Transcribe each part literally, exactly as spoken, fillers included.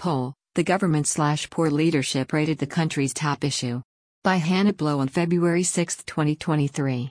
Poll, the government slash poor leadership rated the country's top issue. By Hannah Blow on February sixth, twenty twenty-three.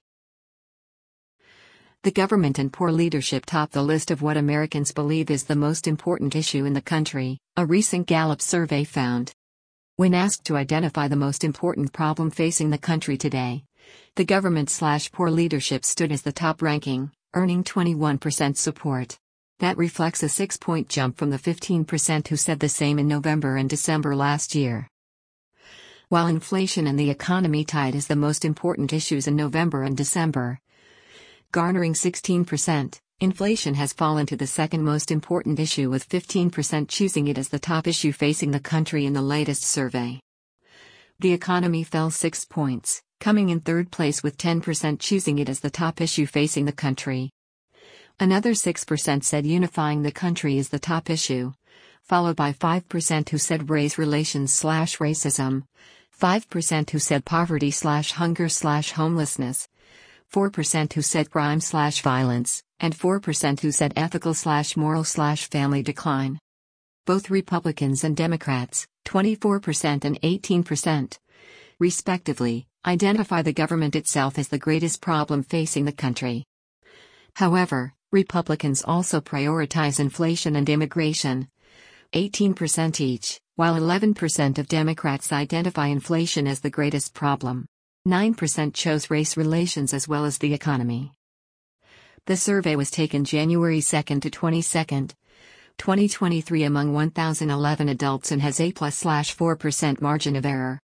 The government and poor leadership top the list of what Americans believe is the most important issue in the country, a recent Gallup survey found. When asked to identify the most important problem facing the country today, the government slash poor leadership stood as the top ranking, earning twenty-one percent support. That reflects a six-point jump from the fifteen percent who said the same in November and December last year. While inflation and the economy tied as the most important issues in November and December, garnering sixteen percent, inflation has fallen to the second most important issue, with fifteen percent choosing it as the top issue facing the country in the latest survey. The economy fell six points, coming in third place with ten percent choosing it as the top issue facing the country. Another six percent said unifying the country is the top issue, followed by five percent who said race relations slash racism, five percent who said poverty slash hunger slash homelessness, four percent who said crime slash violence, and four percent who said ethical slash moral slash family decline. Both Republicans and Democrats, twenty-four percent and eighteen percent, respectively, identify the government itself as the greatest problem facing the country. However, Republicans also prioritize inflation and immigration, eighteen percent each, while eleven percent of Democrats identify inflation as the greatest problem. nine percent chose race relations as well as the economy. The survey was taken January second to twenty-second, twenty twenty-three among one thousand eleven adults and has a plus slash four percent margin of error.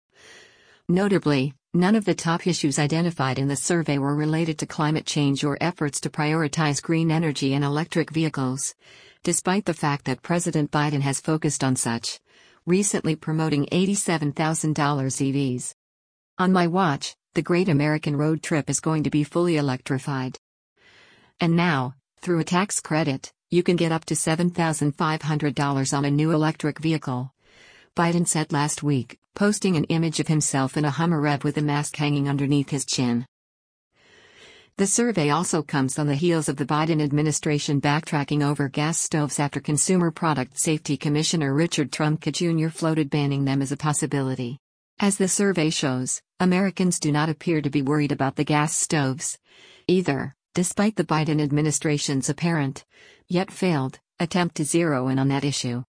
Notably, none of the top issues identified in the survey were related to climate change or efforts to prioritize green energy and electric vehicles, despite the fact that President Biden has focused on such, recently promoting eighty-seven thousand dollar E Vs. On my watch, the Great American Road Trip is going to be fully electrified. And now, through a tax credit, you can get up to seven thousand five hundred dollars on a new electric vehicle, Biden said last week, posting an image of himself in a Hummer Rev with a mask hanging underneath his chin. The survey also comes on the heels of the Biden administration backtracking over gas stoves after Consumer Product Safety Commissioner Richard Trumka Junior floated banning them as a possibility. As the survey shows, Americans do not appear to be worried about the gas stoves either, despite the Biden administration's apparent, yet failed, attempt to zero in on that issue.